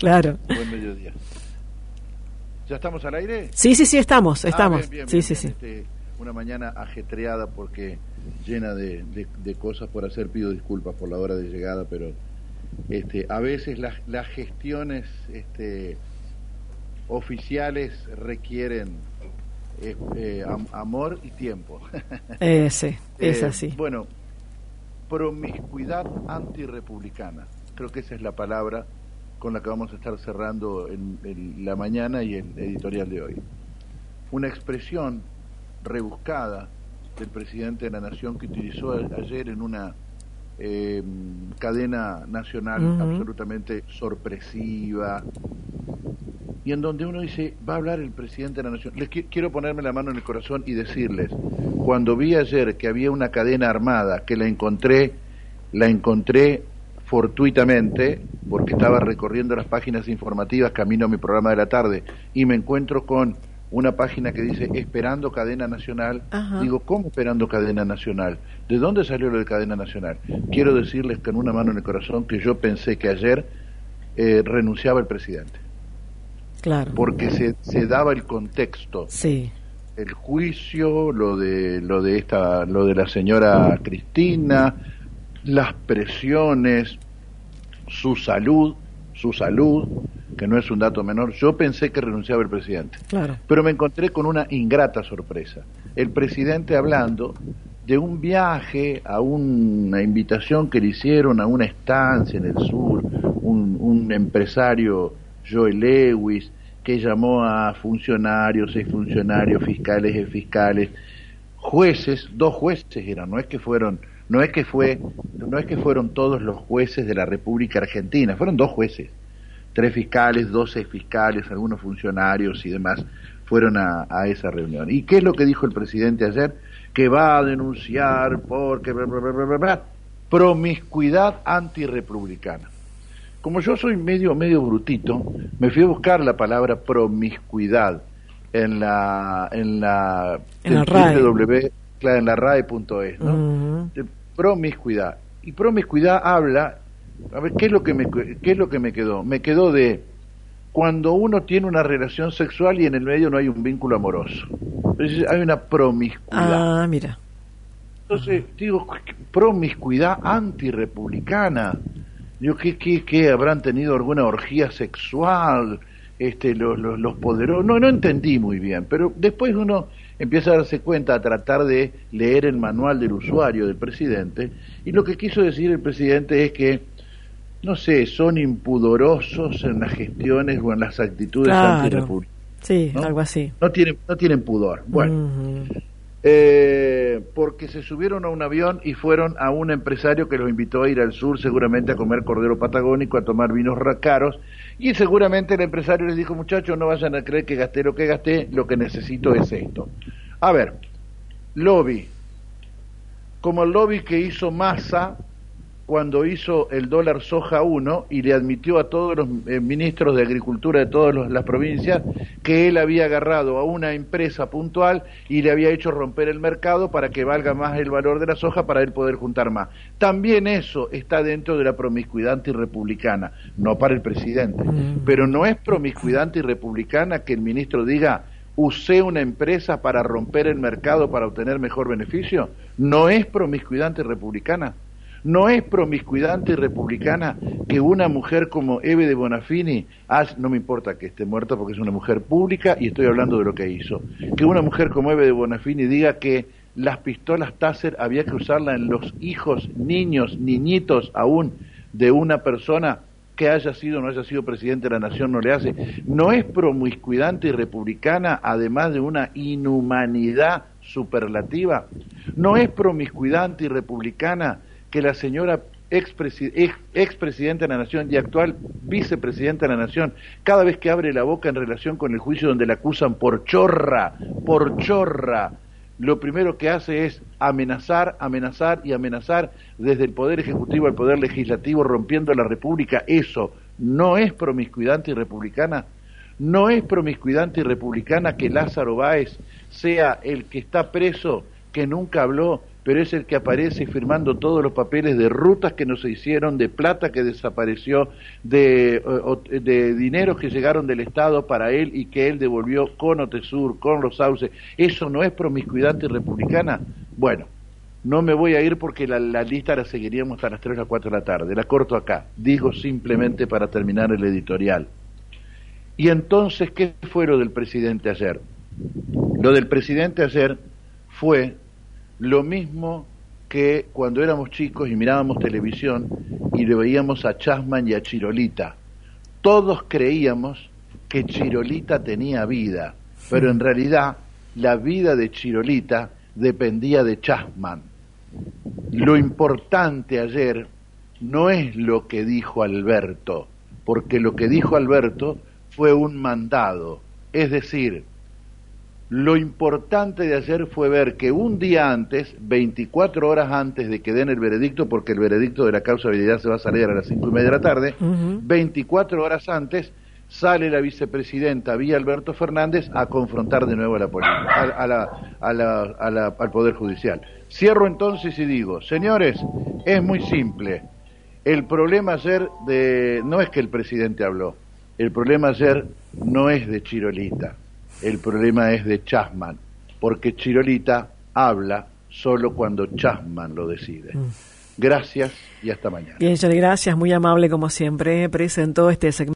Claro. Buen mediodía. ¿Ya estamos al aire? Sí, estamos. Bien, sí. Una mañana ajetreada porque llena de cosas por hacer. Pido disculpas por la hora de llegada, pero a veces las gestiones oficiales requieren amor y tiempo. Sí, es así. Bueno, promiscuidad antirrepublicana. Creo que esa es la palabra con la que vamos a estar cerrando en la mañana y el editorial de hoy. Una expresión rebuscada del presidente de la Nación que utilizó ayer en una cadena nacional absolutamente sorpresiva, y en donde uno dice, va a hablar el presidente de la Nación. Quiero ponerme la mano en el corazón y decirles, cuando vi ayer que había una cadena armada, que la encontré fortuitamente, porque estaba recorriendo las páginas informativas camino a mi programa de la tarde, y me encuentro con una página que dice Esperando Cadena Nacional. Ajá. Digo, ¿cómo Esperando Cadena Nacional? ¿De dónde salió lo de Cadena Nacional? Quiero decirles con una mano en el corazón que yo pensé que ayer renunciaba el presidente. Claro. Porque se daba el contexto. Sí. El juicio, lo de la señora Cristina, las presiones, su salud, que no es un dato menor. Yo pensé que renunciaba el presidente. Claro. Pero me encontré con una ingrata sorpresa. El presidente hablando de un viaje, a una invitación que le hicieron a una estancia en el sur, un empresario, Joe Lewis, que llamó a funcionarios, exfuncionarios, fiscales, exfiscales, jueces, 2 jueces eran, no es que fueron todos los jueces de la República Argentina, fueron 2 jueces, 3 fiscales, 12 fiscales, algunos funcionarios y demás fueron a esa reunión. ¿Y qué es lo que dijo el presidente ayer? Que va a denunciar porque promiscuidad antirrepublicana. Como yo soy medio brutito, me fui a buscar la palabra promiscuidad en la RAE. Claro, en la RAE.es, ¿no? De promiscuidad. Y promiscuidad habla, a ver, ¿qué es lo que me quedó? Me quedó de cuando uno tiene una relación sexual y en el medio no hay un vínculo amoroso. Entonces hay una promiscuidad. Ah, mira. Entonces, digo, promiscuidad antirrepublicana. Digo, ¿qué habrán tenido alguna orgía sexual? Los poderosos. No entendí muy bien, pero después uno empieza a darse cuenta, a tratar de leer el manual del usuario del presidente, y lo que quiso decir el presidente es que, no sé, son impudorosos en las gestiones o en las actitudes antirrepublicanas. Sí, ¿no? Algo así. No tienen pudor. Bueno, porque se subieron a un avión y fueron a un empresario que los invitó a ir al sur, seguramente a comer cordero patagónico, a tomar vinos caros, y seguramente el empresario les dijo, muchachos, no vayan a creer que gasté, lo que necesito es esto. A ver, lobby, como el lobby que hizo Massa cuando hizo el dólar soja 1 y le admitió a todos los ministros de Agricultura de todas las provincias que él había agarrado a una empresa puntual y le había hecho romper el mercado para que valga más el valor de la soja para él poder juntar más. También eso está dentro de la promiscuidad antirrepublicana, no para el presidente, pero no es promiscuidad antirrepublicana que el ministro diga usé una empresa para romper el mercado para obtener mejor beneficio. No es promiscuidad antirrepublicana. No es promiscuidad antirrepublicana que una mujer como Eve de Bonafini, no me importa que esté muerta porque es una mujer pública y estoy hablando de lo que hizo, que una mujer como Eve de Bonafini diga que las pistolas Taser había que usarlas en los hijos, niños, niñitos aún de una persona que haya sido o no haya sido presidente de la nación, no le hace. No es promiscuidad antirrepublicana, además de una inhumanidad superlativa. No es promiscuidad antirrepublicana que la señora expresidenta de la Nación y actual vicepresidenta de la Nación, cada vez que abre la boca en relación con el juicio donde la acusan por chorra, lo primero que hace es amenazar desde el Poder Ejecutivo al Poder Legislativo, rompiendo la República. Eso no es promiscuidad antirrepublicana. No es promiscuidad antirrepublicana que Lázaro Báez sea el que está preso, que nunca habló, pero es el que aparece firmando todos los papeles de rutas que no se hicieron, de plata que desapareció, de dineros que llegaron del Estado para él y que él devolvió con Otesur, con los sauces. ¿Eso no es promiscuidad antirrepublicana? Bueno, no me voy a ir porque la lista la seguiríamos hasta las 3 o las 4 de la tarde, la corto acá, digo simplemente para terminar el editorial. Y entonces, ¿qué fue lo del presidente ayer? Lo del presidente ayer fue lo mismo que cuando éramos chicos y mirábamos televisión y le veíamos a Chasman y a Chirolita. Todos creíamos que Chirolita tenía vida, pero en realidad la vida de Chirolita dependía de Chasman. Lo importante ayer no es lo que dijo Alberto, porque lo que dijo Alberto fue un mandado, es decir, lo importante de ayer fue ver que un día antes, 24 horas antes de que den el veredicto, porque el veredicto de la causa de habilidad se va a salir a las 5:30 de la tarde, 24 horas antes sale la vicepresidenta vía Alberto Fernández a confrontar de nuevo a la política, al Poder Judicial. Cierro entonces y digo, señores, es muy simple. El problema ayer no es que el presidente habló, el problema ayer no es de Chirolita. El problema es de Chasman, porque Chirolita habla solo cuando Chasman lo decide. Gracias y hasta mañana. Bien, Johnny, gracias, muy amable como siempre. Presentó este segmento.